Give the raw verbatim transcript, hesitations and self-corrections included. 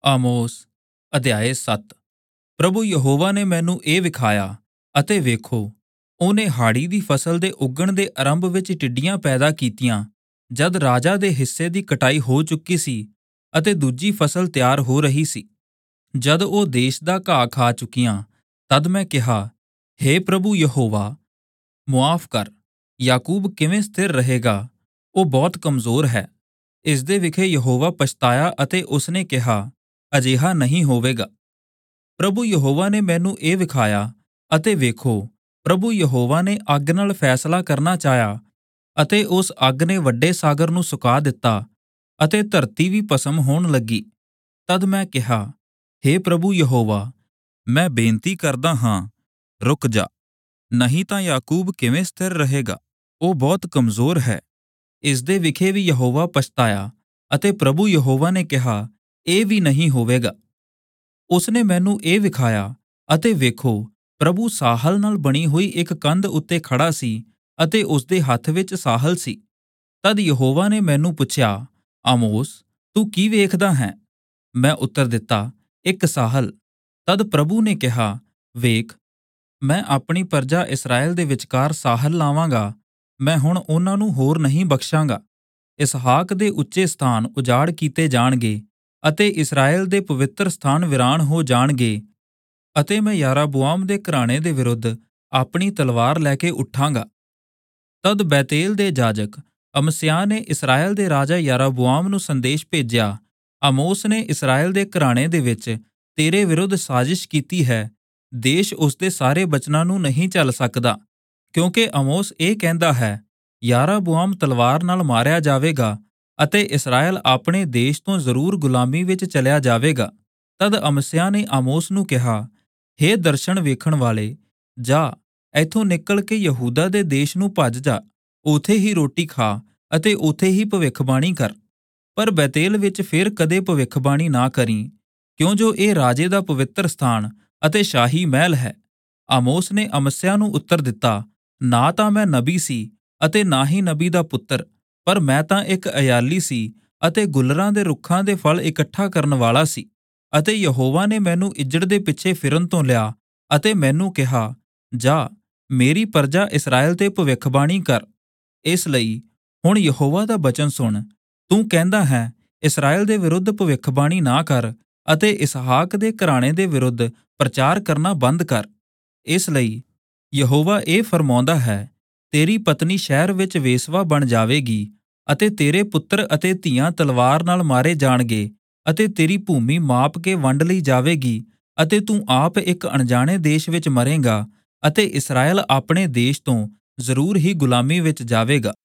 ਆਮੋਸ ਅਧਿਆਇ ਸੱਤ। ਪ੍ਰਭੂ ਯਹੋਵਾ ਨੇ ਮੈਨੂੰ ਇਹ ਵਿਖਾਇਆ, ਅਤੇ ਵੇਖੋ, ਉਹਨੇ ਹਾੜੀ ਦੀ ਫਸਲ ਦੇ ਉੱਗਣ ਦੇ ਆਰੰਭ ਵਿੱਚ ਟਿੱਡੀਆਂ ਪੈਦਾ ਕੀਤੀਆਂ। ਜਦ ਰਾਜਾ ਦੇ ਹਿੱਸੇ ਦੀ ਕਟਾਈ ਹੋ ਚੁੱਕੀ ਸੀ ਅਤੇ ਦੂਜੀ ਫਸਲ ਤਿਆਰ ਹੋ ਰਹੀ ਸੀ, ਜਦ ਉਹ ਦੇਸ਼ ਦਾ ਘਾਹ ਖਾ ਚੁੱਕੀਆਂ, ਤਦ ਮੈਂ ਕਿਹਾ, ਹੇ ਪ੍ਰਭੂ ਯਹੋਵਾ, ਮੁਆਫ਼ ਕਰ। ਯਾਕੂਬ ਕਿਵੇਂ ਸਥਿਰ ਰਹੇਗਾ? ਉਹ ਬਹੁਤ ਕਮਜ਼ੋਰ ਹੈ। ਇਸ ਦੇ ਵਿਖੇ ਯਹੋਵਾ ਪਛਤਾਇਆ ਅਤੇ ਉਸਨੇ ਕਿਹਾ, ਅਜਿਹਾ ਨਹੀਂ ਹੋਵੇਗਾ। ਪ੍ਰਭੂ ਯਹੋਵਾ ਨੇ ਮੈਨੂੰ ਇਹ ਵਿਖਾਇਆ, ਅਤੇ ਵੇਖੋ, ਪ੍ਰਭੂ ਯਹੋਵਾ ਨੇ ਅੱਗ ਨਾਲ ਫੈਸਲਾ ਕਰਨਾ ਚਾਹਿਆ, ਅਤੇ ਉਸ ਅੱਗ ਨੇ ਵੱਡੇ ਸਾਗਰ ਨੂੰ ਸੁਕਾ ਦਿੱਤਾ, ਅਤੇ ਧਰਤੀ ਵੀ ਭਸਮ ਹੋਣ ਲੱਗੀ। ਤਦ ਮੈਂ ਕਿਹਾ, ਹੇ ਪ੍ਰਭੂ ਯਹੋਵਾ, ਮੈਂ ਬੇਨਤੀ ਕਰਦਾ ਹਾਂ, ਰੁਕ ਜਾ, ਨਹੀਂ ਤਾਂ ਯਾਕੂਬ ਕਿਵੇਂ ਸਥਿਰ ਰਹੇਗਾ? ਉਹ ਬਹੁਤ ਕਮਜ਼ੋਰ ਹੈ। ਇਸ ਦੇ ਵਿਖੇ ਵੀ ਯਹੋਵਾ ਪਛਤਾਇਆ, ਅਤੇ ਪ੍ਰਭੂ ਯਹੋਵਾ ਨੇ ਕਿਹਾ, ਇਹ ਵੀ ਨਹੀਂ ਹੋਵੇਗਾ। ਉਸਨੇ ਮੈਨੂੰ ਇਹ ਵਿਖਾਇਆ, ਅਤੇ ਵੇਖੋ, ਪ੍ਰਭੂ ਸਾਹਲ ਨਾਲ ਬਣੀ ਹੋਈ ਇੱਕ ਕੰਧ ਉੱਤੇ ਖੜਾ ਸੀ, ਅਤੇ ਉਸਦੇ ਹੱਥ ਵਿੱਚ ਸਾਹਲ ਸੀ। ਤਦ ਯਹੋਵਾ ਨੇ ਮੈਨੂੰ ਪੁੱਛਿਆ, ਆਮੋਸ, ਤੂੰ ਕੀ ਵੇਖਦਾ ਹੈਂ? ਮੈਂ ਉੱਤਰ ਦਿੱਤਾ, ਇੱਕ ਸਾਹਲ। ਤਦ ਪ੍ਰਭੂ ਨੇ ਕਿਹਾ, ਵੇਖ, ਮੈਂ ਆਪਣੀ ਪਰਜਾ ਇਸਰਾਏਲ ਦੇ ਵਿਚਕਾਰ ਸਾਹਲ ਲਾਵਾਂਗਾ। ਮੈਂ ਹੁਣ ਉਹਨਾਂ ਨੂੰ ਹੋਰ ਨਹੀਂ ਬਖਸ਼ਾਂਗਾ। ਇਸਹਾਕ ਦੇ ਉੱਚੇ ਸਥਾਨ ਉਜਾੜ ਕੀਤੇ ਜਾਣਗੇ, ਅਤੇ ਇਸਰਾਏਲ ਦੇ ਪਵਿੱਤਰ ਸਥਾਨ ਵਿਰਾਨ ਹੋ ਜਾਣਗੇ, ਅਤੇ ਮੈਂ ਯਾਰਾਬੁਆਮ ਦੇ ਘਰਾਣੇ ਦੇ ਵਿਰੁੱਧ ਆਪਣੀ ਤਲਵਾਰ ਲੈ ਕੇ ਉੱਠਾਂਗਾ। ਤਦ ਬੈਤੇਲ ਦੇ ਜਾਜਕ ਅਮਸਿਯਾਹ ਨੇ ਇਸਰਾਏਲ ਦੇ ਰਾਜਾ ਯਾਰਾਬੁਆਮ ਨੂੰ ਸੰਦੇਸ਼ ਭੇਜਿਆ, ਆਮੋਸ ਨੇ ਇਸਰਾਏਲ ਦੇ ਘਰਾਣੇ ਦੇ ਵਿੱਚ ਤੇਰੇ ਵਿਰੁੱਧ ਸਾਜ਼ਿਸ਼ ਕੀਤੀ ਹੈ। ਦੇਸ਼ ਉਸਦੇ ਸਾਰੇ ਬਚਨਾਂ ਨੂੰ ਨਹੀਂ ਝੱਲ ਸਕਦਾ, ਕਿਉਂਕਿ ਆਮੋਸ ਇਹ ਕਹਿੰਦਾ ਹੈ, ਯਾਰਾਬੁਆਮ ਤਲਵਾਰ ਨਾਲ ਮਾਰਿਆ ਜਾਵੇਗਾ, ਅਤੇ ਇਸਰਾਏਲ ਆਪਣੇ ਦੇਸ਼ ਤੋਂ ਜ਼ਰੂਰ ਗੁਲਾਮੀ ਵਿੱਚ ਚਲਿਆ ਜਾਵੇਗਾ। ਤਦ ਅਮਸਿਯਾਹ ਨੇ ਆਮੋਸ ਨੂੰ ਕਿਹਾ, ਹੇ ਦਰਸ਼ਨ ਵੇਖਣ ਵਾਲੇ, ਜਾ, ਇੱਥੋਂ ਨਿਕਲ ਕੇ ਯਹੂਦਾ ਦੇ ਦੇਸ਼ ਨੂੰ ਭੱਜ ਜਾ, ਉਥੇ ਹੀ ਰੋਟੀ ਖਾ, ਅਤੇ ਉਥੇ ਹੀ ਭਵਿੱਖਬਾਣੀ ਕਰ। ਪਰ ਬੈਤੇਲ ਵਿੱਚ ਫਿਰ ਕਦੇ ਭਵਿੱਖਬਾਣੀ ਨਾ ਕਰੀ, ਕਿਉਂ ਜੋ ਇਹ ਰਾਜੇ ਦਾ ਪਵਿੱਤਰ ਸਥਾਨ ਅਤੇ ਸ਼ਾਹੀ ਮਹਿਲ ਹੈ। ਆਮੋਸ ਨੇ ਅਮਸਿਯਾਹ ਨੂੰ ਉੱਤਰ ਦਿੱਤਾ, ਨਾ ਤਾਂ ਮੈਂ ਨਬੀ ਸੀ, ਅਤੇ ਨਾ ਹੀ ਨਬੀ ਦਾ ਪੁੱਤਰ, ਪਰ ਮੈਂ ਤਾਂ ਇੱਕ ਅਯਾਲੀ ਸੀ, ਅਤੇ ਗੁਲਰਾਂ ਦੇ ਰੁੱਖਾਂ ਦੇ ਫਲ ਇਕੱਠਾ ਕਰਨ ਵਾਲਾ ਸੀ। ਅਤੇ ਯਹੋਵਾ ਨੇ ਮੈਨੂੰ ਇੱਜੜ ਦੇ ਪਿੱਛੇ ਫਿਰਨ ਤੋਂ ਲਿਆ, ਅਤੇ ਮੈਨੂੰ ਕਿਹਾ, ਜਾ, ਮੇਰੀ ਪਰਜਾ ਇਸਰਾਏਲ ਤੇ ਭਵਿੱਖਬਾਣੀ ਕਰ। ਇਸ ਲਈ ਹੁਣ ਯਹੋਵਾ ਦਾ ਬਚਨ ਸੁਣ। ਤੂੰ ਕਹਿੰਦਾ ਹੈ, ਇਸਰਾਏਲ ਦੇ ਵਿਰੁੱਧ ਭਵਿੱਖਬਾਣੀ ਨਾ ਕਰ, ਅਤੇ ਇਸਹਾਕ ਦੇ ਘਰਾਣੇ ਦੇ ਵਿਰੁੱਧ ਪ੍ਰਚਾਰ ਕਰਨਾ ਬੰਦ ਕਰ। ਇਸ ਲਈ ਯਹੋਵਾ ਇਹ ਫਰਮਾਉਂਦਾ ਹੈ, ਤੇਰੀ ਪਤਨੀ ਸ਼ਹਿਰ ਵਿੱਚ ਵੇਸਵਾ ਬਣ ਜਾਵੇਗੀ, ਅਤੇ ਤੇਰੇ ਪੁੱਤਰ ਅਤੇ ਧੀਆਂ ਤਲਵਾਰ ਨਾਲ ਮਾਰੇ ਜਾਣਗੇ, ਅਤੇ ਤੇਰੀ ਭੂਮੀ ਮਾਪ ਕੇ ਵੰਡ ਲਈ ਜਾਵੇਗੀ, ਅਤੇ ਤੂੰ ਆਪ ਇੱਕ ਅਣਜਾਣੇ ਦੇਸ਼ ਵਿੱਚ ਮਰੇਂਗਾ, ਅਤੇ ਇਸਰਾਏਲ ਆਪਣੇ ਦੇਸ਼ ਤੋਂ ਜ਼ਰੂਰ ਹੀ ਗੁਲਾਮੀ ਵਿੱਚ ਜਾਵੇਗਾ।